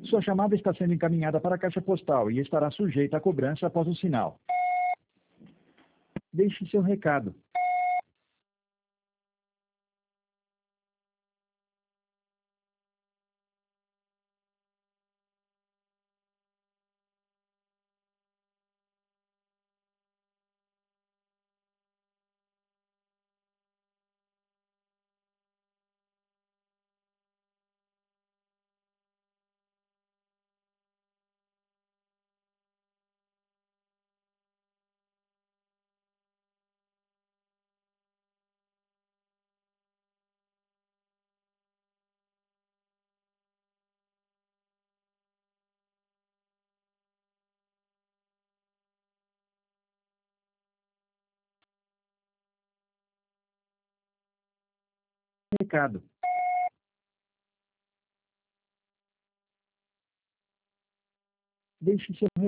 Sua chamada está sendo encaminhada para a caixa postal e estará sujeita a cobrança após o sinal. Deixe seu recado. Recado. Deixe seu